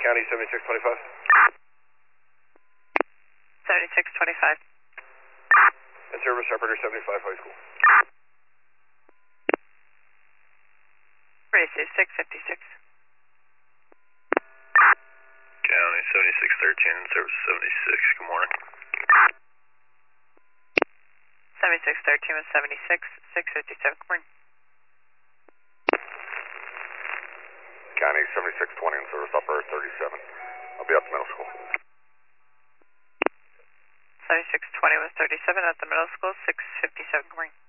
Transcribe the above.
County 7625. 7625. And service operator 75 High School. Races 656. County 7613, service 76, good morning. 7613 with 76, 657, good morning. County 7620 and service operator 37. I'll be at the middle school. 7620 with 37 at the middle school, 657, good morning.